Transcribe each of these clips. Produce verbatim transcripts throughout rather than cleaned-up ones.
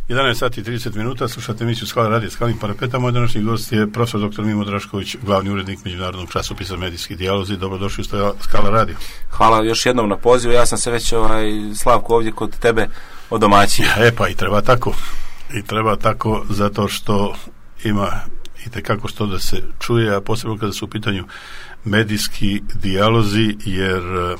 jedanaest sati i trideset minuta, slušate emisiju Skala radio Skalnim parapeta. Moj današnji gost je profesor doktor Mimo Drašković, glavni urednik Međunarodnog časopisa Medijski dijalozi. Dobrodošli u Skala radio. Hvala još jednom na pozivu. Ja sam se već ovaj, Slavko ovdje kod tebe odomaćio. E pa i treba tako. I treba tako zato što ima itekako što da se čuje, a posebno kada su u pitanju medijski dijalozi, jer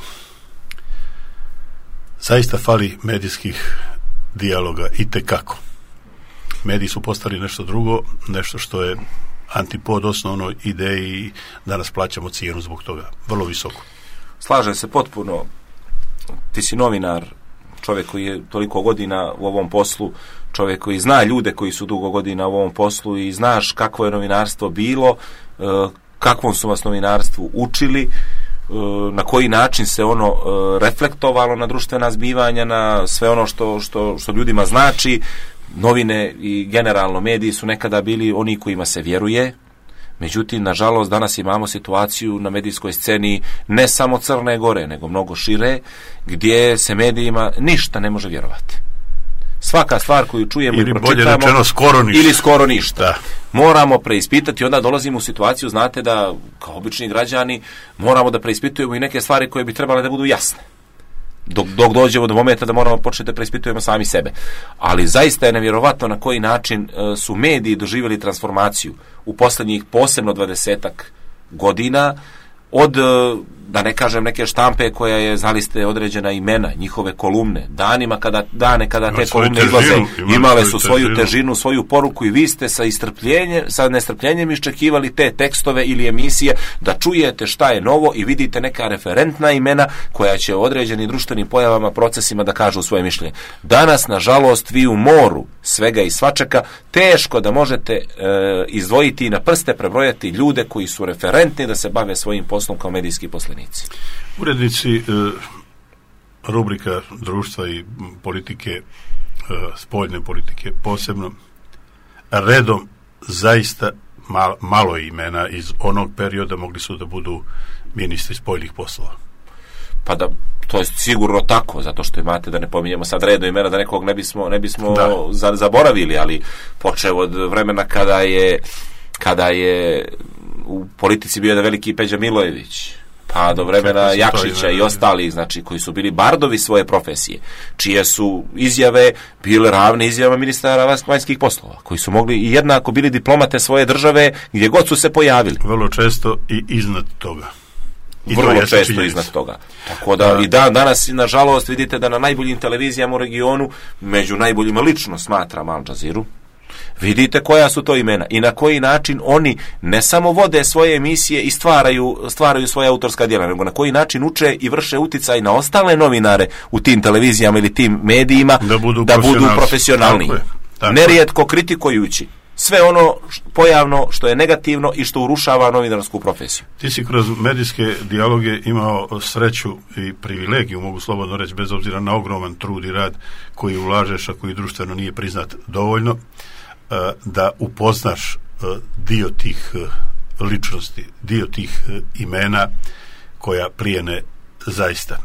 zaista fali medijskih dijaloga itekako. Mediji su postali nešto drugo, nešto što je antipod osnovnoj ideji i danas plaćamo cijenu zbog toga, vrlo visoko. Slažem se potpuno. Ti si novinar, čovjek koji je toliko godina u ovom poslu, čovjek koji zna ljude koji su dugo godina u ovom poslu i znaš kakvo je novinarstvo bilo, kakvom su vas novinarstvu učili, na koji način se ono reflektovalo na društvena zbivanja, na sve ono što, što, što ljudima znači. Novine i generalno mediji su nekada bili oni kojima se vjeruje. Međutim, nažalost, danas imamo situaciju na medijskoj sceni ne samo Crne Gore, nego mnogo šire, gdje se medijima ništa ne može vjerovati. Svaka stvar koju čujemo ili i pročitamo, bolje rečeno skoro ništa. Ili skoro ništa. Da. Moramo preispitati, onda dolazimo u situaciju, znate da kao obični građani moramo da preispitujemo i neke stvari koje bi trebale da budu jasne. Dok, dok dođemo do momenta da moramo početi da preispitujemo sami sebe. Ali zaista je nevjerovatno na koji način e, su mediji doživjeli transformaciju u posljednjih posebno dvadesetak godina, od, da ne kažem, neke štampe koja je, znali ste, određena imena, njihove kolumne, danima kada, dane kada te kolumne izlaze, imale su svoju težinu, svoju poruku i vi ste sa istrpljenjem, sa nestrpljenjem iščekivali te tekstove ili emisije da čujete šta je novo i vidite neka referentna imena koja će o određenim društvenim pojavama, procesima da kažu svoje mišljenje. Danas, nažalost, vi u moru svega i svačega teško da možete e, izdvojiti i na prste prebrojati ljude koji su referentni da se bave svojim poslom kao medijski poslenici. Urednici e, rubrika društva i politike, e, spoljne politike posebno, redom zaista mal, malo imena iz onog perioda mogli su da budu ministri spoljnih poslova. Pa da, to je sigurno tako, zato što imate, da ne pominjemo sad redom imena, da nekog ne bismo, ne bismo za, zaboravili, ali počeo od vremena kada je kada je u politici bio da veliki Peđa Milojević, pa do vremena Jakšića i ostalih, znači, koji su bili bardovi svoje profesije, čije su izjave bile ravne izjava ministara vanjskih poslova, koji su mogli i jednako bili diplomate svoje države gdje god su se pojavili. Vrlo često i iznad toga. I vrlo često činjenica. Iznad toga. Tako da, da i dan danas, nažalost, vidite da na najboljim televizijama u regionu, među najboljima lično smatram Al Jazeeru, vidite koja su to imena i na koji način oni ne samo vode svoje emisije i stvaraju, stvaraju svoje autorska djela, nego na koji način uče i vrše uticaj na ostale novinare u tim televizijama ili tim medijima da budu, da budu profesionalni. Tako je, tako. Nerijetko kritikujući sve ono pojavno što je negativno i što urušava novinarsku profesiju. Ti si kroz medijske dijaloge imao sreću i privilegiju, mogu slobodno reći, bez obzira na ogroman trud i rad koji ulažeš, a koji društveno nije priznat dovoljno, da upoznaš dio tih ličnosti, dio tih imena koja plijene zaista.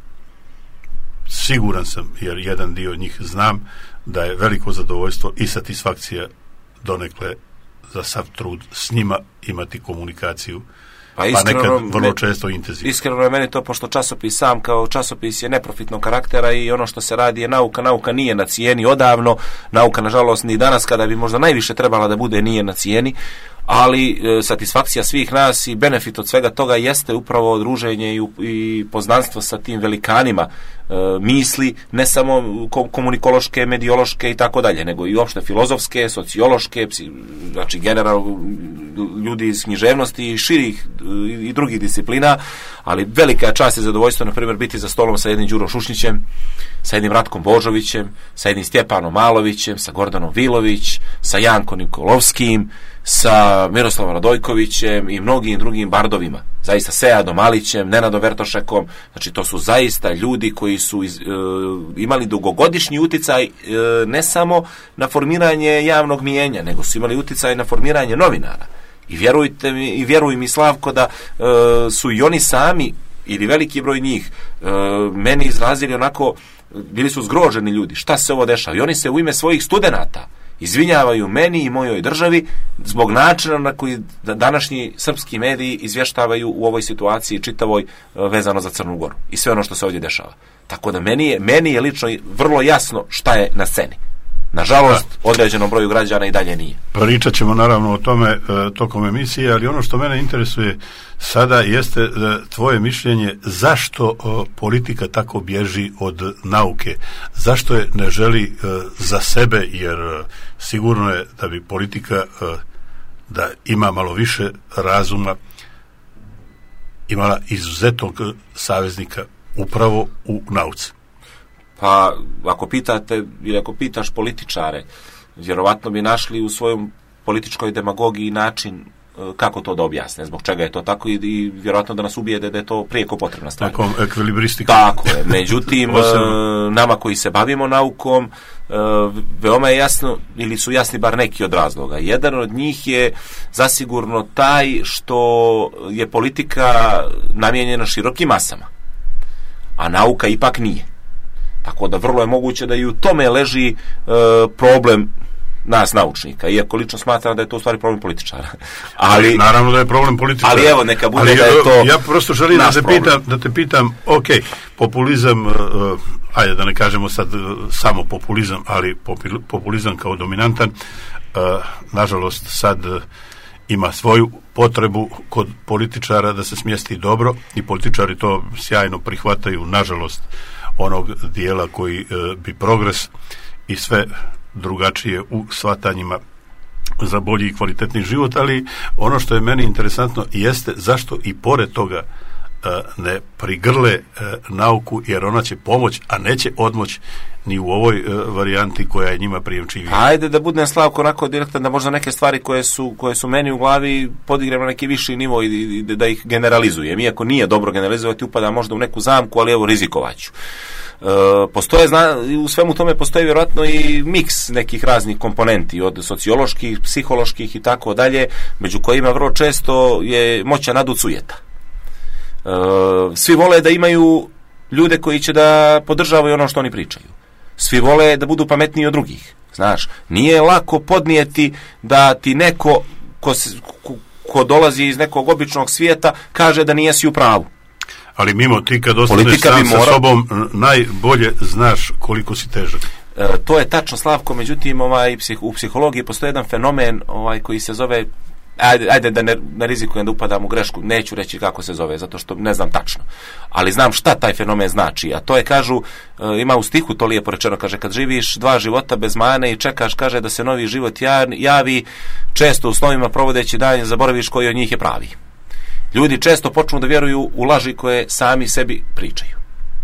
Siguran sam, jer jedan dio njih znam, da je veliko zadovoljstvo i satisfakcija donekle za sav trud s njima imati komunikaciju, pa, pa nekad vrlo često intenzivno. Iskreno je meni to, pošto časopis sam kao časopis je neprofitnog karaktera i ono što se radi je nauka, nauka nije na cijeni odavno, nauka nažalost ni danas kada bi možda najviše trebala da bude nije na cijeni, ali e, satisfakcija svih nas i benefit od svega toga jeste upravo druženje i, i poznanstvo sa tim velikanima e, misli, ne samo komunikološke, mediološke i tako dalje, nego i uopšte filozofske, sociološke, psi, znači general ljudi iz književnosti i širih i, i drugih disciplina, ali velika je čast i zadovoljstvo, na primjer, biti za stolom sa jednim Đurom Šušnićem, sa jednim Ratkom Božovićem, sa jednim Stjepanom Malovićem, sa Gordanom Vilović, sa Jankom Nikolovskim, sa Miroslavom Radojkovićem i mnogim drugim bardovima, zaista Seadom Alićem, Nenadom Vertošekom. Znači to su zaista ljudi koji su iz, e, imali dugogodišnji uticaj e, ne samo na formiranje javnog mijenja, nego su imali uticaj na formiranje novinara. I vjerujte mi, i vjeruj mi, Slavko, da e, su i oni sami ili veliki broj njih e, meni izrazili onako bili su zgroženi ljudi, šta se ovo dešava, i oni se u ime svojih studenata izvinjavaju meni i mojoj državi zbog načina na koji današnji srpski mediji izvještavaju u ovoj situaciji čitavoj vezano za Crnu Goru i sve ono što se ovdje dešava. Tako da meni je, meni je lično vrlo jasno šta je na sceni. Nažalost, određenom broju građana i dalje nije. Pričat ćemo naravno o tome e, tokom emisije, ali ono što mene interesuje sada jeste e, tvoje mišljenje zašto e, politika tako bježi od nauke. Zašto je ne želi e, za sebe, jer e, sigurno je da bi politika e, da ima malo više razuma imala izuzetnog saveznika upravo u nauci. Pa, ako pitate, ili ako pitaš političare, vjerovatno bi našli u svojom političkoj demagogiji način kako to da objasne, zbog čega je to tako i, i vjerovatno da nas ubijede da je to prijeko potrebna stvar. Nekom ekvilibristikom. Tako je. Međutim, nama koji se bavimo naukom, veoma je jasno, ili su jasni bar neki od razloga. Jedan od njih je zasigurno taj što je politika namijenjena širokim masama, a nauka ipak nije. Tako da vrlo je moguće da i u tome leži e, problem nas naučnika, iako lično smatram da je to u stvari problem političara. Ali naravno da je problem političara. Ali evo, neka bude ali, da je to ja prosto želim da te pitam, da te pitam, ok, populizam, uh, ajde da ne kažemo sad uh, samo populizam, ali populizam kao dominantan, uh, nažalost sad uh, ima svoju potrebu kod političara da se smjesti dobro i političari to sjajno prihvataju, nažalost, onog dijela koji e, bi progres i sve drugačije u shvatanjima za bolji i kvalitetni život, ali ono što je meni interesantno jeste zašto i pored toga e, ne prigrle e, nauku, jer ona će pomoć, a neće odmoć ni u ovoj e, varijanti koja je njima prijemčivija. Ajde da budem, Slavko, onako direktan, da možda neke stvari koje su, koje su meni u glavi podigrem na neki viši nivo i, i da ih generalizujem. Iako nije dobro generalizovati, upada možda u neku zamku, ali evo, rizikovaću. E, postoje, zna, u svemu tome postoji vjerojatno i miks nekih raznih komponenti, od socioloških, psiholoških i tako dalje, među kojima vrlo često je moćan nadut sujeta. E, svi vole da imaju ljude koji će da podržavaju ono što oni pričaju. Svi vole da budu pametniji od drugih. Znaš, nije lako podnijeti da ti neko ko, se, ko, ko dolazi iz nekog običnog svijeta kaže da nijesi u pravu. Ali mimo, ti kad ostaneš sam mora... sa sobom, najbolje znaš koliko si težak. E, to je tačno, Slavko, međutim ovaj, psih, u psihologiji postoji jedan fenomen ovaj, koji se zove, ajde, ajde da ne, ne rizikujem da upadam u grešku, neću reći kako se zove, zato što ne znam tačno, ali znam šta taj fenomen znači, a to je, kažu, e, ima u stihu to lijepo rečeno, kaže, kad živiš dva života bez mane i čekaš, kaže, da se novi život javi, često u snovima provodeći dan zaboraviš koji od njih je pravi. Ljudi često počnu da vjeruju u laži koje sami sebi pričaju.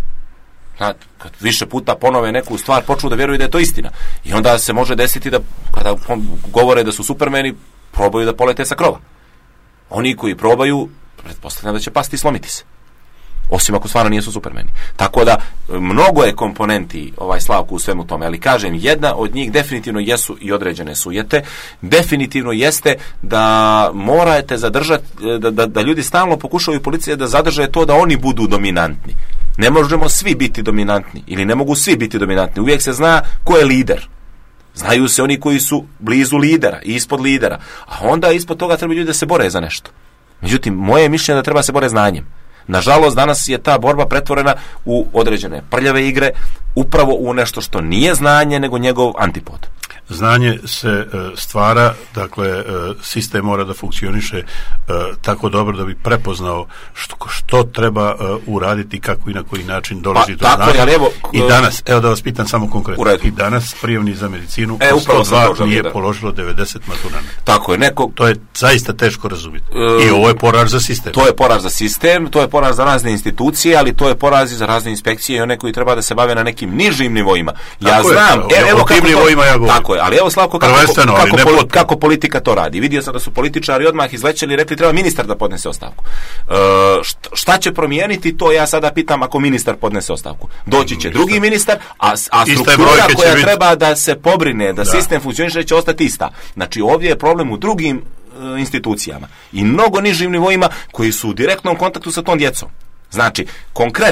Znate, kad više puta ponove neku stvar, počnu da vjeruju da je to istina. I onda se može desiti da, kada govore da su supermeni, probaju da polete sa krova. Oni koji probaju, pretpostavljam da će pasti i slomiti se. Osim ako stvarno nisu supermeni. Tako da, mnogo je komponenti ovaj, Slavku, u svemu tome, ali kažem, jedna od njih definitivno jesu i određene sujete. Definitivno jeste da morate zadržati, da, da, da ljudi stalno pokušaju policije da zadrže to da oni budu dominantni. Ne možemo svi biti dominantni, ili ne mogu svi biti dominantni. Uvijek se zna ko je lider. Znaju se oni koji su blizu lidera i ispod lidera. A onda ispod toga treba ljudi da se bore za nešto. Međutim, moje mišljenje je da treba se bore znanjem. Nažalost, danas je ta borba pretvorena u određene prljave igre, upravo u nešto što nije znanje, nego njegov antipod. Znanje se e, stvara, dakle, e, sistem mora da funkcioniše e, tako dobro da bi prepoznao što, što treba e, uraditi, kako i na koji način dolazi pa, do znanja. Evo, I danas, evo da vas pitam samo konkretno, i danas prijemni za medicinu e, sto dva nije da. položilo devedeset maturana. Tako je, neko... To je zaista teško razumjeti. E, I ovo je poraz za sistem. To je poraz za sistem, to je poraz za razne institucije, ali to je poraz i za razne inspekcije i one koji treba da se bave na nekim nižim nivoima. Ja tako znam, je, e, evo kako to... nivoima ja govorim. Tako je, ali evo, Slavko, kako, kako, poli, kako politika to radi. Vidio sam da su političari odmah izlećeli i rekli treba ministar da podnese ostavku. E, šta će promijeniti, to ja sada pitam ako ministar podnese ostavku. Doći će ministar. drugi ministar, a, a struktura koja biti... treba da se pobrine, da, da. sistem funkcioniše, će ostati ista. Znači ovdje je problem u drugim e, institucijama i mnogo nižim nivoima koji su u direktnom kontaktu sa tom djecom. Znači, konkretno,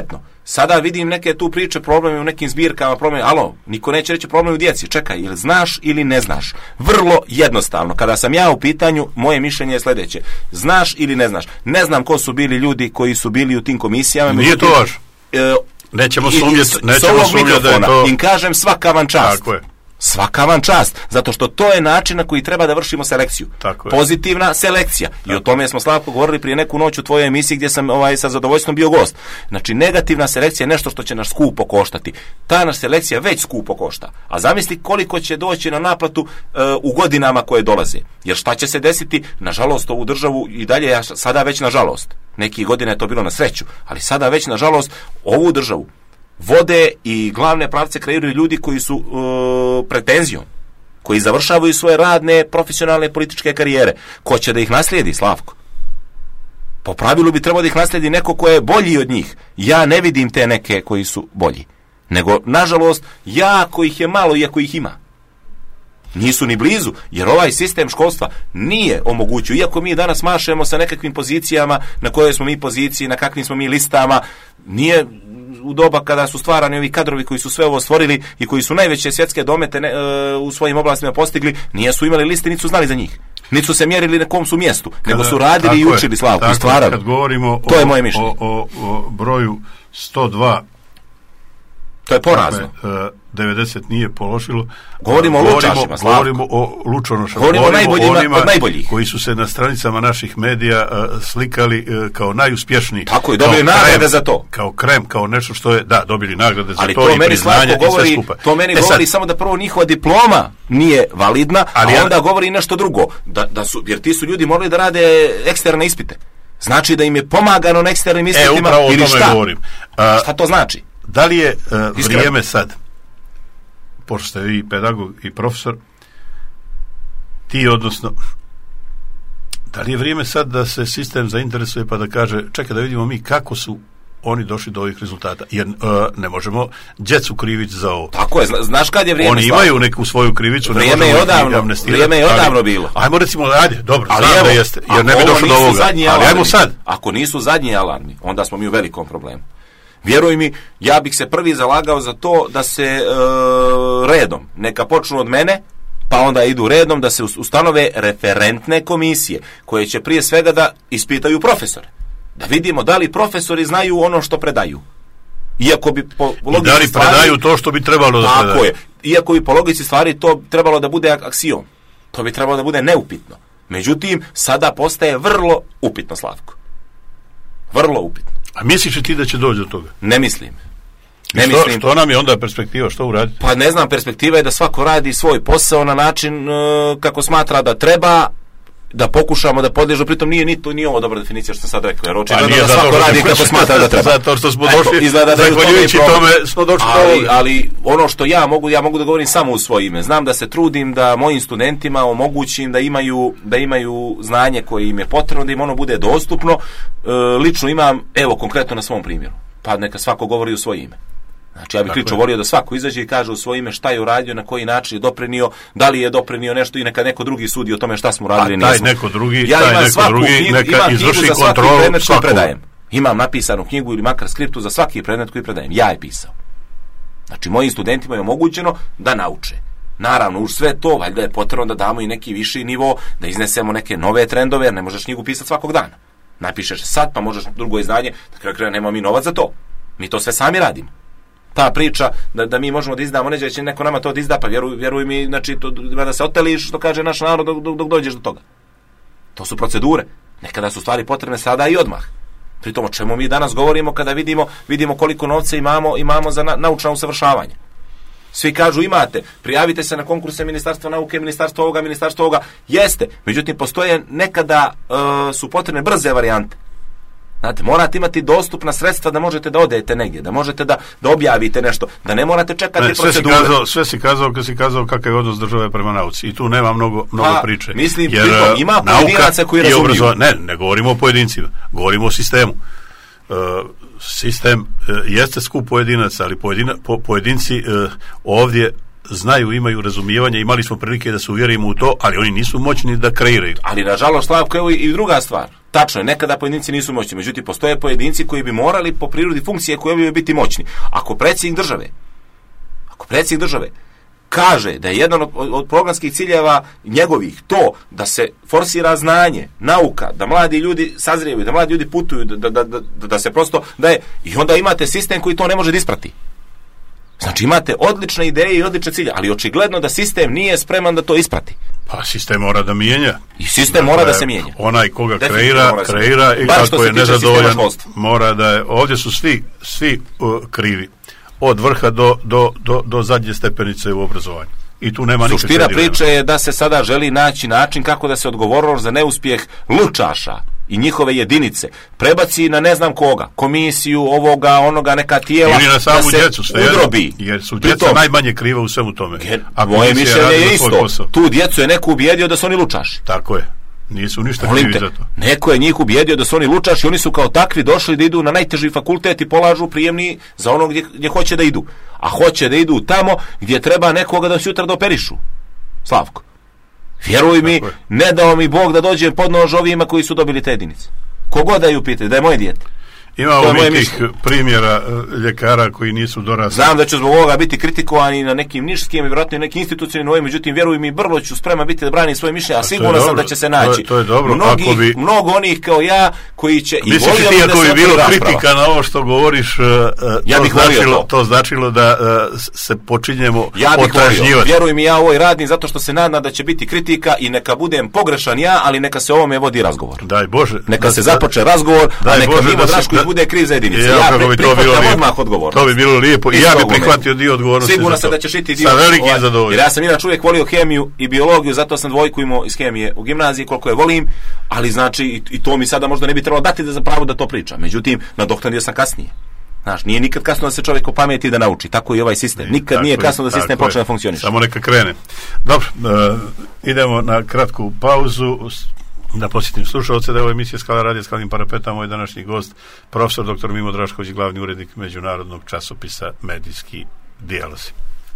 Sada vidim neke tu priče, problemi u nekim zbirkama, problemi, alo, niko neće reći problem u djeci, čekaj, ili znaš ili ne znaš. Vrlo jednostavno, kada sam ja u pitanju, moje mišljenje je sljedeće, znaš ili ne znaš. Ne znam ko su bili ljudi koji su bili u tim komisijama. Nije to važno. E, nećemo sumnjeti, nećemo sumnjeti da je to... Im kažem svaka vam čast. Tako je. Svaka vam čast, zato što to je način na koji treba da vršimo selekciju. Pozitivna selekcija. Tako. I o tome smo, Slavko, govorili prije neku noć u tvojoj emisiji gdje sam ovaj, sa zadovoljstvom bio gost. Znači, negativna selekcija je nešto što će nas skupo koštati. Ta naš selekcija već skupo košta. A zamisli koliko će doći na naplatu uh, u godinama koje dolaze. Jer šta će se desiti? Nažalost, ovu državu i dalje, ja sada već nažalost, neki godine je to bilo na sreću, ali sada već nažalost ovu državu vode i glavne pravce kreiraju ljudi koji su uh, pretenzijom, koji završavaju svoje radne, profesionalne političke karijere. Ko će da ih naslijedi, Slavko? Po pravilu bi trebao da ih naslijedi neko ko je bolji od njih. Ja ne vidim te neke koji su bolji. Nego, nažalost, jako ih je malo, iako ih ima. Nisu ni blizu, jer ovaj sistem školstva nije omogućio, iako mi danas mašemo sa nekakvim pozicijama, na kojoj smo mi poziciji, na kakvim smo mi listama, nije u doba kada su stvarani ovi kadrovi koji su sve ovo stvorili i koji su najveće svjetske domete ne, e, u svojim oblastima postigli, nije su imali liste, niti su znali za njih. Niti su se mjerili na kom su mjestu, kada, nego su radili i učili, Slavko, i stvarali. Kad govorimo to o, je moje mišljenje. O, o, o broju sto dva, to je porazno. Dakle, devedeset nije položilo. Govorimo, govorimo o lučašima, Slavko. Govorimo o lučonošama. Govorimo, govorimo o najboljima, od najboljih. Koji su se na stranicama naših medija uh, slikali uh, kao najuspješniji. Tako je, dobili nagrade za to. Kao krem, kao nešto što je, da, dobili nagrade za ali to, to i meni priznanje govori, i sve skupa. To meni e govori sad, samo da prvo njihova diploma nije validna, ali a onda ja, govori nešto drugo. Da, da su, jer ti su ljudi morali da rade eksterne ispite. Znači da im je pomagano na eksternim ispitima e, ili šta? Govorim. Uh, šta to znači? Da li je uh, vrijeme sad, pošto ste vi pedagog i profesor, ti odnosno, da li je vrijeme sad da se sistem zainteresuje pa da kaže, čekaj da vidimo mi kako su oni došli do ovih rezultata, jer uh, ne možemo djecu kriviti za ovo. Tako je, znaš kad je vrijeme? Oni Slavko? Imaju neku svoju krivicu, vrijeme ne je odavno, vrijeme je odavno ali, bilo. Ajmo recimo, ajde, dobro, ali znam evo, da jeste, jer ne bi došlo do ovoga, ali alarmi, ajmo sad. Ako nisu zadnji alarmi, onda smo mi u velikom problemu. Vjeruj mi, ja bih se prvi zalagao za to da se e, redom, neka počnu od mene, pa onda idu redom da se ustanove referentne komisije, koje će prije svega da ispitaju profesore. Da vidimo da li profesori znaju ono što predaju. Iako bi po logici I da li stvari, predaju to što bi trebalo da predaju. Tako je. Iako bi po logici stvari to trebalo da bude aksiom. To bi trebalo da bude neupitno. Međutim, sada postaje vrlo upitno, Slavko. Vrlo upitno. A misliš li ti da će doći do toga? Ne mislim. Ne što, mislim. Što nam je onda perspektiva? Što uraditi? Pa ne znam, perspektiva je da svako radi svoj posao na način uh, kako smatra da treba, da pokušamo da podliježu, pritom nije ni to ni ovo dobra definicija što sam sad rekao, jer očigledno da svako radi kako smatra da treba. Zato što smo došli, Eto, izgleda da zahvaljujući tome smo došli do ali, ali ono što ja mogu, ja mogu da govorim samo u svoje ime. Znam da se trudim da mojim studentima omogućim da imaju, da imaju znanje koje im je potrebno, da im ono bude dostupno. E, lično imam, evo konkretno na svom primjeru, pa neka svako govori u svoje ime. Znači ja bih lično volio da svako izađe i kaže u svoje ime šta je uradio, na koji način je doprinio, da li je doprinio nešto i neka neko drugi sudi o tome šta smo radili. A taj neko drugi, ja taj imam neko drugi knjigu, neka izvrši kontrolu svakog. Predajem. Imam napisanu knjigu ili makar skriptu za svaki predmet koji predajem. Ja je pisao. Znači mojim studentima je omogućeno da nauče. Naravno, uz sve to, valjda je potrebno da damo i neki viši nivo, da iznesemo neke nove trendove, jer ne možeš knjigu pisati svakog dana. Napišeš sad, pa možeš drugo izdanje, da kraju kraja nemamo mi novac za to. Mi to sve sami radimo. Ta priča da, da mi možemo da izdamo, neće će neko nama to da izda, pa vjeruj, vjeruj mi, znači, to, da se oteliš, što kaže naš narod, dok, dok, dok dođeš do toga. To su procedure. Nekada su stvari potrebne sada i odmah. Pritom o čemu mi danas govorimo kada vidimo, vidimo koliko novca imamo, imamo za na, naučno usavršavanje. Svi kažu imate, prijavite se na konkurse Ministarstva nauke, Ministarstva ovoga, Ministarstva ovoga. Jeste, međutim, postoje nekada uh, su potrebne brze varijante. Znate, morate imati dostupna sredstva da možete da odete negdje, da možete da, da objavite nešto, da ne morate čekati ne, sve procedure. Si kazao, sve si kazao kad si kazao kakav je odnos države prema nauci. I tu nema mnogo, mnogo pa, priče. Mislim, jer pritom, ima pojedinaca koji razumiju. Ne, ne govorimo o pojedincima, govorimo o sistemu. Uh, sistem uh, jeste skup pojedinaca, ali pojedina, po, pojedinci uh, ovdje znaju, imaju razumijevanje, imali smo prilike da se uvjerimo u to, ali oni nisu moćni da kreiraju. Ali nažalost, Slavko, evo i druga stvar. Tačno je, nekada pojedinci nisu moćni, međutim postoje pojedinci koji bi morali po prirodi funkcije koji bi biti moćni. Ako predsjednik države, ako predsjednik države kaže da je jedan od, od programskih ciljeva njegovih to da se forsira znanje, nauka, da mladi ljudi sazrijevaju, da mladi ljudi putuju, da, da, da, da se prosto da je, i onda imate sistem koji to ne može da isprati. Znači imate odlične ideje i odlične cilje, ali očigledno da sistem nije spreman da to isprati. Pa sistem mora da mijenja. I sistem dakle, mora da se mijenja. Onaj koga kreira, kreira i ako je nezadovoljan, mora da je, ovdje su svi, svi uh, krivi. Od vrha do, do, do, do zadnje stepenice u obrazovanju. I tu nema nikakve dileme. Suština priče je da se sada želi naći način kako da se odgovornost za neuspjeh lučaša i njihove jedinice prebaci na ne znam koga, komisiju, ovoga, onoga, neka tijela, ili na samu da se djecu, udrobi. Jer su djeca najmanje kriva u svemu tome. Jer, moje mišljenje je isto. Tu djecu je neko ubijedio da su oni lučaši. Tako je. Nisu ništa krivi za to. Neko je njih ubijedio da su oni lučaši, oni su kao takvi došli da idu na najteži fakultet i polažu prijemni za ono gdje, gdje hoće da idu. A hoće da idu tamo gdje treba nekoga da sutra da operišu. Slavko. Vjeruj mi, ne dao mi Bog da dođe pod nož ovima koji su dobili te jedinice. Kogod da ju pitaju, da je moje dijete. Imamo mi tih primjera ljekara koji nisu dorasli. Znam da ću zbog ovoga biti kritikovani na nekim nišskim i vjerojatno nekim institucionalnim, međutim vjeruj mi, vrlo ću sprema biti da brani svoje mišljenje, a sigurno sam da će se naći. To je, to je dobro. Mnogi, ako bi, mnogo onih kao ja koji će i misliš volio ti da ako se bi bilo rasprava. kritika na ovo što govoriš, uh, ja to, bih značilo, to. to značilo da uh, se počinjemo ja otražnjivati. Vjeruj mi, ja ovo i radim zato što se nadam da će biti kritika i neka budem pogrešan ja, ali neka se ovome vodi razgovor. Daj Bože. Neka da, se započe razgovor, a neka Bože, Mimo Drašković bude kriv za jedinice. Ja, ja pri, prihvatam odmah odgovornost. To bi bilo lijepo i ja bih prihvatio dio odgovornosti. Sigurno sam da ćeš iti dio. Sa velikim ovaj, zadovoljstvom. Jer ja sam inače uvijek volio hemiju i biologiju, zato sam dvojku imao iz hemije u gimnaziji, koliko je volim, ali znači i, i to mi sada možda ne bi trebalo dati da za pravo da to pričam. Međutim, na doktornije sam kasnije. Znaš, nije nikad kasno da se čovjek opameti da nauči. Tako i ovaj sistem. Nikad nije kasno da sistem počne da funkcioniše. Samo neka krene. Dobro, uh, idemo na kratku pauzu. Da posjetim slušalce da je ovo emisija Skala radija Skalnim parapetama. Moj današnji gost, profesor doktor Mimo Drašković, glavni urednik međunarodnog časopisa Medijski dijalozi.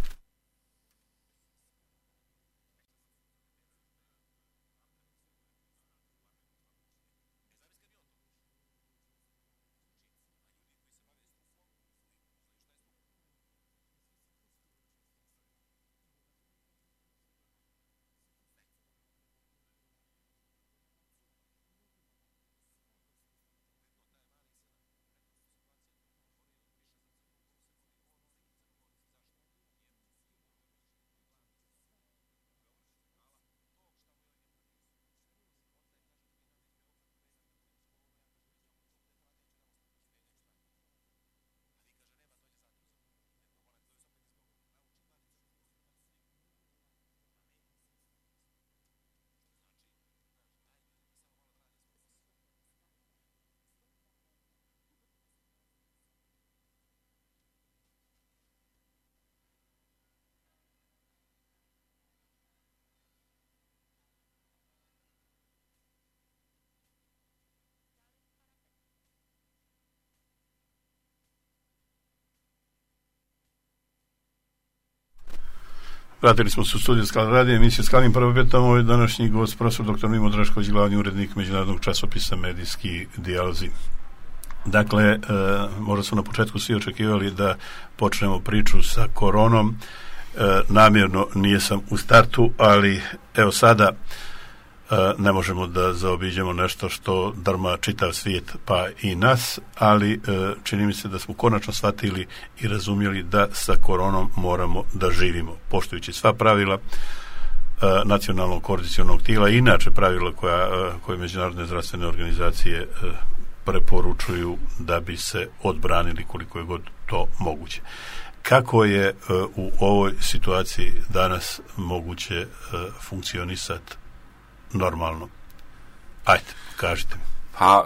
Vratili smo se u studiju Skala radija, emisija Skalnim parapetama. Ovo je današnji gost, profesor doktor Mimo Drašković, glavni urednik međunarodnog časopisa Medijski dijalozi. Dakle, e, možda su na početku svi očekivali da počnemo priču sa koronom. E, namjerno nije sam u startu, ali evo sada e, ne možemo da zaobiđemo nešto što drma čitav svijet, pa i nas, ali e, čini mi se da smo konačno shvatili i razumjeli da sa koronom moramo da živimo, poštujući sva pravila e, nacionalnog koordinacionog tijela i inače pravila koja, e, koje međunarodne zdravstvene organizacije e, preporučuju da bi se odbranili koliko je god to moguće. Kako je e, u ovoj situaciji danas moguće e, funkcionisati normalno? Ajde, kažite mi. Pa,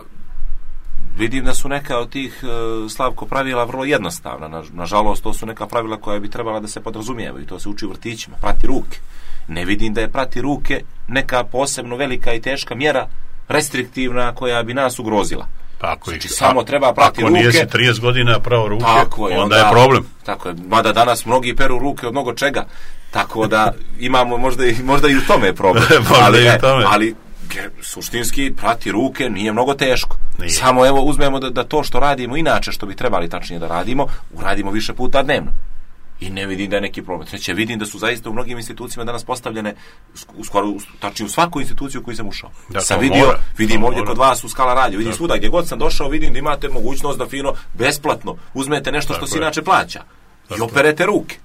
vidim da su neka od tih e, Slavko pravila vrlo jednostavna. Na, nažalost, to su neka pravila koja bi trebala da se podrazumijevaju. To se uči u vrtićima. Prati ruke. Ne vidim da je prati ruke neka posebno velika i teška mjera restriktivna koja bi nas ugrozila. Pa ako znači, ih, samo treba prati ako ruke. Ako nijesi trideset godina pravo ruke, tako je, onda, onda je problem. Tako je, mada danas mnogi peru ruke od mnogo čega. Tako da imamo možda i, možda i u tome problem. ali, ne, tome. ali suštinski prati ruke nije mnogo teško. Nije. Samo evo uzmemo da, da to što radimo inače, što bi trebali tačnije da radimo, uradimo više puta dnevno. I ne vidim da je neki problem. Treće, vidim da su zaista u mnogim institucijama danas postavljene, u skoro, tačnije u svaku instituciju u koju sam ušao. Da, sam vidio, mora, vidim ovdje mora. Kod vas u Skala radio, vidim Tako. Svuda, gdje god sam došao, vidim da imate mogućnost da fino, besplatno, uzmete nešto Tako što se je. inače plaća. Tako I operete ruke.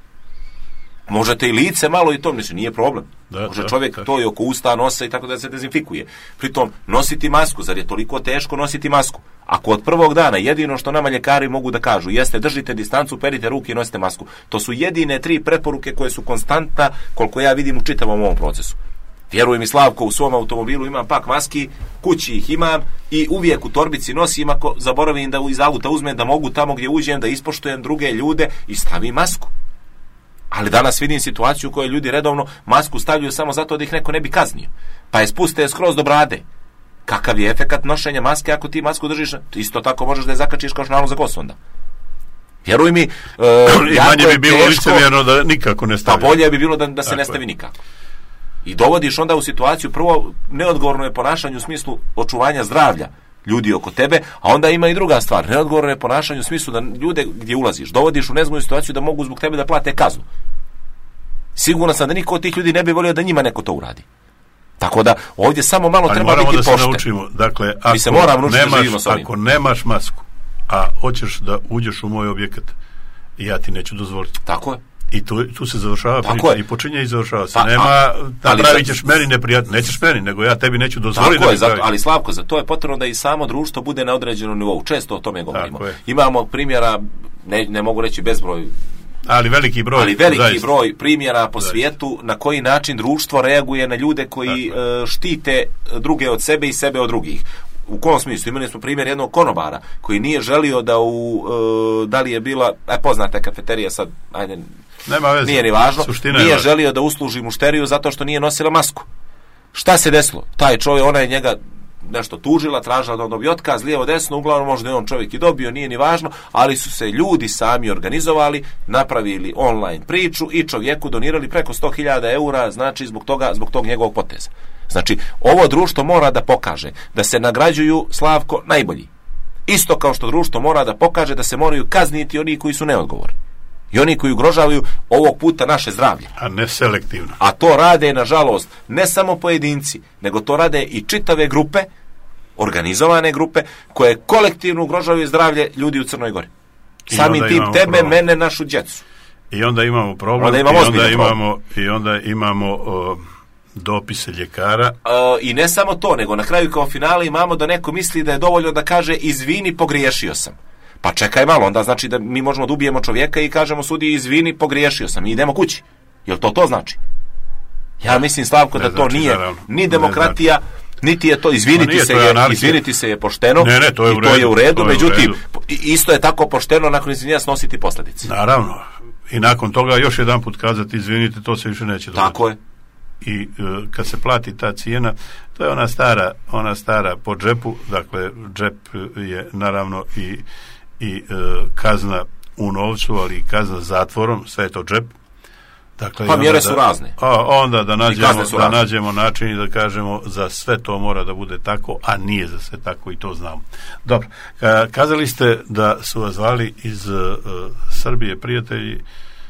Možete i lice malo i to, mislim, nije problem. Da, Može da, čovjek da. to i oko usta nose i tako da se dezinfikuje. Pritom, nositi masku, zar je toliko teško nositi masku? Ako od prvog dana jedino što nama ljekari mogu da kažu jeste držite distancu, perite ruke i nosite masku. To su jedine tri preporuke koje su konstantna koliko ja vidim u čitavom ovom procesu. Vjeruj mi, Slavko, u svom automobilu imam pak maski, kući ih imam i uvijek u torbici nosim ako zaboravim da iz auta uzmem da mogu tamo gdje uđem da ispoštujem druge ljude i stavim masku. Ali danas vidim situaciju u kojoj ljudi redovno masku stavljaju samo zato da ih neko ne bi kaznio. Pa je spuste skroz do brade. Kakav je efekat nošenja maske ako ti masku držiš? Isto tako možeš da je zakačiš kao šnalu za kosu onda. Vjeruj mi, uh, I manje bi bilo licemjerno da nikako ne Pa stavlja. bolje bi bilo da, da se Tako ne je. stavi nikako. I dovodiš onda u situaciju, prvo, neodgovorno je ponašanje u smislu očuvanja zdravlja ljudi oko tebe, a onda ima i druga stvar, neodgovorno je ponašanje u smislu da ljude gdje ulaziš dovodiš u nezgodnu situaciju da mogu zbog tebe da plate kaznu. Sigurno sam da niko od tih ljudi ne bi volio da njima neko to uradi. Tako da ovdje samo malo Ali treba moramo biti da se pošten. naučimo. Dakle, ako, Mi se moramo naučiti da živimo nemaš, s ovim. ako nemaš masku, a hoćeš da uđeš u moj objekat, ja ti neću dozvoliti. Tako je. I tu, tu se završava Tako priča je. i počinje i završava se. Pa, Nema, a- ali napravit za- ćeš meni neprijatno, nećeš meni, nego ja tebi neću dozvoliti Tako da je, mi zato, pravi. ali Slavko, za to je potrebno da i samo društvo bude na određenom nivou. Često o tome govorimo. Tako je. Imamo primjera, ne, ne mogu reći bezbroj, Ali veliki broj. ali veliki zaista. broj primjera po Zaista. svijetu na koji način društvo reaguje na ljude koji Tako e, štite druge od sebe i sebe od drugih. U kom smislu? Imali smo primjer jednog konobara koji nije želio da u, e, da li je bila, aj poznata kafeterija sad, ajde, Nema veze. nije ni važno, Suština je nije važna. želio da usluži mušteriju zato što nije nosila masku. Šta se desilo? Taj čovjek, ona je njega nešto tužila, tražila da on dobije otkaz, lijevo desno, uglavnom možda je on čovjek i dobio, nije ni važno, ali su se ljudi sami organizovali, napravili online priču i čovjeku donirali preko sto hiljada eura, znači zbog toga, zbog tog njegovog poteza. Znači, ovo društvo mora da pokaže da se nagrađuju, Slavko, najbolji. Isto kao što društvo mora da pokaže da se moraju kazniti oni koji su neodgovorni. I oni koji ugrožavaju ovog puta naše zdravlje. A ne selektivno. A to rade, nažalost, ne samo pojedinci, nego to rade i čitave grupe, organizovane grupe, koje kolektivno ugrožavaju zdravlje ljudi u Crnoj Gori. I Samim onda tim imamo tebe, problem. mene, našu djecu. I onda imamo problem. Onda imamo i, onda ozbiljan problem. imamo, I onda imamo o, dopise ljekara. E, I ne samo to, nego na kraju kao finale imamo da neko misli da je dovoljno da kaže izvini, pogriješio sam. Pa čekaj malo, onda znači da mi možemo da ubijemo čovjeka i kažemo sudi izvini, pogriješio sam i idemo kući. Jel to to znači? Ja mislim, Slavko, Ne da to znači, nije naravno. ni Ne demokratija, niti je to, Pa izviniti nije, se to je je, anarhija. izviniti se je pošteno. Ne, ne, to je i u to je redu, u redu, to je u međutim, redu. i- isto je tako pošteno nakon izvinjenja snositi posljedice. Naravno. I nakon toga još jedan put kazati izvinite, to se više neće dogoditi. Tako je. I e, kad se plati ta cijena, to je ona stara, ona stara po džepu, dakle džep je naravno i, i e, kazna u novcu, ali i kazna zatvorom, sve je to džep. Dakle, Pa i onda mjere da- su razne. A, onda da nađemo, kazne su da razne. nađemo način i da kažemo za sve to mora da bude tako, a nije za sve tako i to znamo. Dobro, ka- kazali ste da su vas zvali iz uh, Srbije prijatelji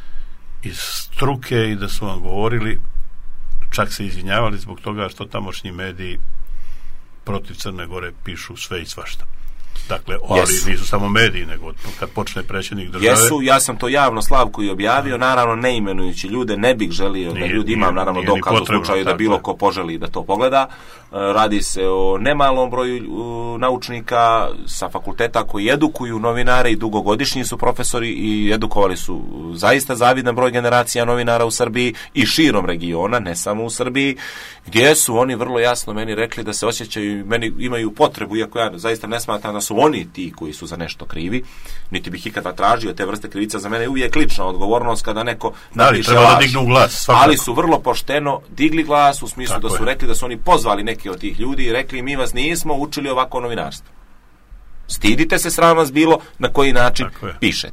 iz struke i da su vam govorili, čak se izvinjavali zbog toga što tamošnji mediji protiv Crne Gore pišu sve i svašta. Dakle, ali Jesu. nisu samo mediji, nego kad počne predsjednik države... Jesu, ja sam to javno, Slavko, i objavio, naravno ne imenujući ljude, ne bih želio da Nije- ljudi, nije- imam naravno nije ni dokaz u potrebno, slučaju da tako bilo je. ko poželi da to pogleda. E, Radi se o nemalom broju uh, naučnika sa fakulteta koji edukuju novinare i dugogodišnji su profesori i edukovali su zaista zavidan broj generacija novinara u Srbiji i širom regiona, ne samo u Srbiji, gdje su oni vrlo jasno meni rekli da se osjećaju, meni imaju potrebu, iako ja zaista ne smatram da su oni ti koji su za nešto krivi, niti bih ikada tražio te vrste krivica, za mene je uvijek lična odgovornost kada neko Da li, napiše treba da laž. dignu glas, svakako. Ali su vrlo pošteno digli glas u smislu Tako da su je. rekli da su oni pozvali neke od tih ljudi i rekli mi vas nismo učili ovako novinarstvo. Stidite se, sram vas bilo na koji način Tako je. pišete.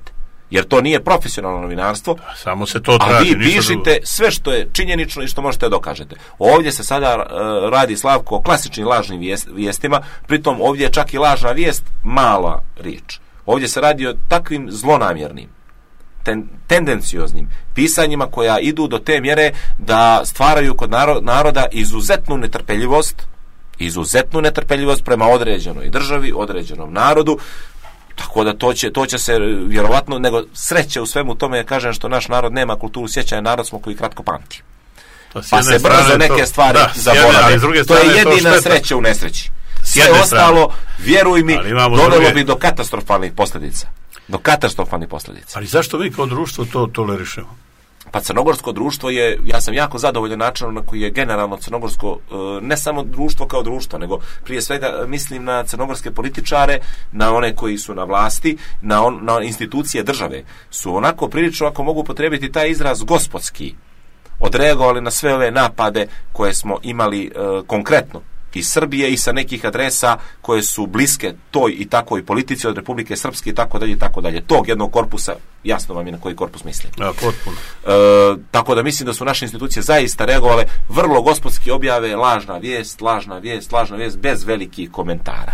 jer to nije profesionalno novinarstvo. Samo se to traži. A vi pišite sve što je činjenično i što možete dokažete. Ovdje se sada uh, radi, Slavko, o klasičnim lažnim vijest, vijestima, pritom ovdje je čak i lažna vijest mala riječ. Ovdje se radi o takvim zlonamjernim, ten, tendencioznim pisanjima koja idu do te mjere da stvaraju kod naro, naroda izuzetnu netrpeljivost, izuzetnu netrpeljivost prema određenoj državi, određenom narodu. Tako da to će, to će se vjerovatno, nego sreće u svemu tome, kažem, što naš narod nema kulturu sjećanja, narod smo koji kratko pamti. Pa se brzo neke to, stvari da, zaborave. To je jedina to sreća u nesreći. Sve ostalo, vjeruj mi, dovelo druge... bi do katastrofalnih posljedica. Do katastrofalnih posljedica. Ali zašto mi kao društvo to tolerišemo? Pa crnogorsko društvo je, ja sam jako zadovoljan načinom na koji je generalno crnogorsko, ne samo društvo kao društvo, nego prije svega mislim na crnogorske političare, na one koji su na vlasti, na, on, na institucije države, su onako prilično, ako mogu potrebiti taj izraz, gospodski odreagovali na sve ove napade koje smo imali uh, konkretno iz Srbije i sa nekih adresa koje su bliske toj i takoj politici od Republike Srpske i tako dalje i tako dalje. Tog jednog korpusa, jasno vam je na koji korpus mislim. Ja, potpuno. E, tako da mislim da su naše institucije zaista reagovale, vrlo gospodski objave lažna vijest, lažna vijest, lažna vijest, bez velikih komentara.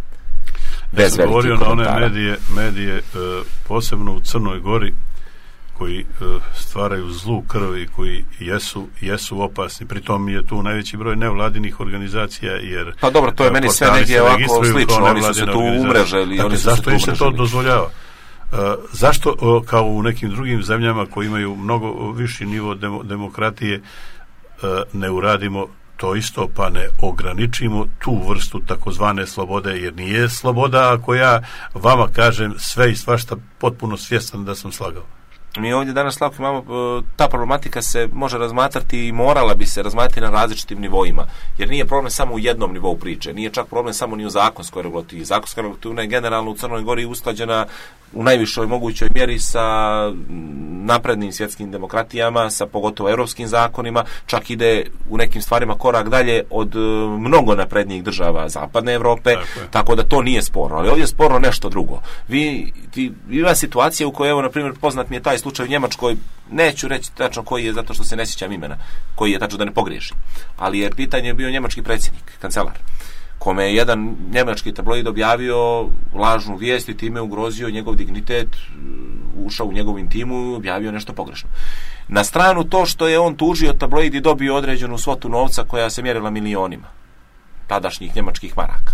Bez ja sam velikih govorio komentara. Na one medije, medije e, posebno u Crnoj Gori, koji uh, stvaraju zlu krv i koji jesu, jesu opasni. Pritom je tu najveći broj nevladinih organizacija, jer... Pa dobro, to je meni sve negdje ovako slično, oni su se tu umreželi. Dakle, oni su zašto se im se to dozvoljava? Uh, zašto, uh, kao u nekim drugim zemljama koji imaju mnogo viši nivo demo, demokratije, uh, ne uradimo to isto, pa ne ograničimo tu vrstu takozvane slobode, jer nije sloboda ako ja vama kažem sve i svašta potpuno svjestan da sam slagao. Mi ovdje danas, Slavko, imamo, ta problematika se može razmatrati i morala bi se razmatrati na različitim nivoima, jer nije problem samo u jednom nivou priče, nije čak problem samo ni u zakonskoj regulativi. Zakonska regulativa je generalno u Crnoj Gori usklađena u najvišoj mogućoj mjeri sa naprednim svjetskim demokratijama, sa pogotovo europskim zakonima, čak ide u nekim stvarima korak dalje od mnogo naprednijih država zapadne Evrope, tako, tako da to nije sporno. Ali ovdje je sporno nešto drugo. Vi, ti, ima situacija u kojoj, evo, na primjer, poznat mi je taj slučaj u Njemačkoj, neću reći tačno koji je, zato što se ne sjećam imena, koji je tačno da ne pogriješim, ali je pitanje bio njemački predsjednik, kancelar, kome je jedan njemački tabloid objavio lažnu vijest i time ugrozio njegov dignitet, ušao u njegov intimu i objavio nešto pogrešno. Na stranu to što je on tužio tabloid i dobio određenu svotu novca koja se mjerila milionima tadašnjih njemačkih maraka.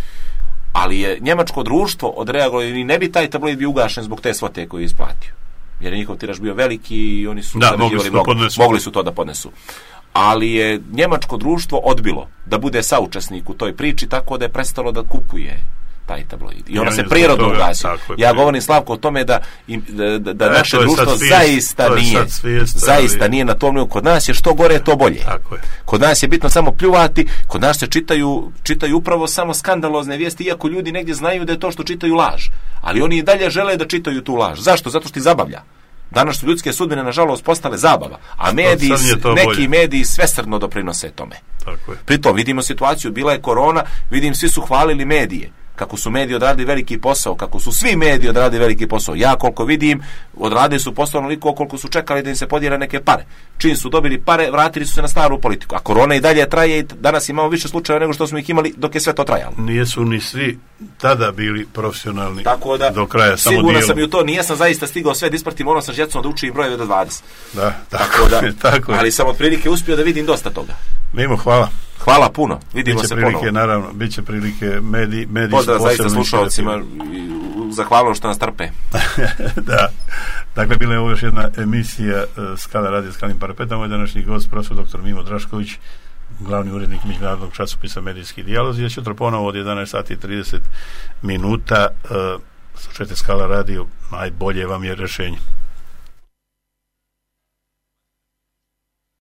Ali je njemačko društvo odreagovalo i ne bi taj tabloid bio ugašen zbog te svote koju je isplatio. Jer je njihov tiraž bio veliki i oni su da, mogli, su mnogo, mogli su to da podnesu. Ali je njemačko društvo odbilo da bude saučesnik u toj priči, tako da je prestalo da kupuje taj tabloid. I ona se prirodno ugasio. Ja govorim, Slavko, o tome da, da, da, da e, naše društvo svijest, zaista nije svijest, zaista ali... nije na tom nivou. Kod nas je što gore, to bolje. Tako je. Kod nas je bitno samo pljuvati, kod nas se čitaju, čitaju upravo samo skandalozne vijesti, iako ljudi negdje znaju da je to što čitaju laž. Ali oni i dalje žele da čitaju tu laž. Zašto? Zato što ih zabavlja. Danas su ljudske sudbine, nažalost, postale zabava, a mediji, neki bolje. mediji svesrdno doprinose tome. Tako je. Pritom vidimo situaciju, bila je korona, vidim, svi su hvalili medije, kako su mediji odradili veliki posao, kako su svi mediji odradili veliki posao. Ja koliko vidim, odradili su posao onoliko koliko su čekali da im se podijele neke pare. Čim su dobili pare, vratili su se na staru politiku. A korona i dalje traje i danas imamo više slučajeva nego što smo ih imali dok je sve to trajalo. Nijesu ni svi tada bili profesionalni tako da, do kraja, samo sigurno dijelu. Sam i u to, nijesam zaista stigao sve da ispratim, morao sam žecno da učim brojeve do dvadeset. Da, tako, tako da, je, tako ali je. sam otprilike uspio da vidim dosta toga. Mimo, hvala. Hvala puno. Vidimo biće se prilike, ponovo. Naravno, bit će prilike mediji, mediji pozdrav zaista slušalcima, zahvalno što nas trpe. Da. Dakle, bila je ovo još jedna emisija uh, Skala radio Skalim parapetom. Moj današnji gost, profesor doktor Mimo Drašković, glavni urednik međunarodnog časopisa Medijski dijalozi. Ja ću jutro ponovo od jedanaest sati i trideset minuta uh, slušajte Skala radio, najbolje vam je rješenje.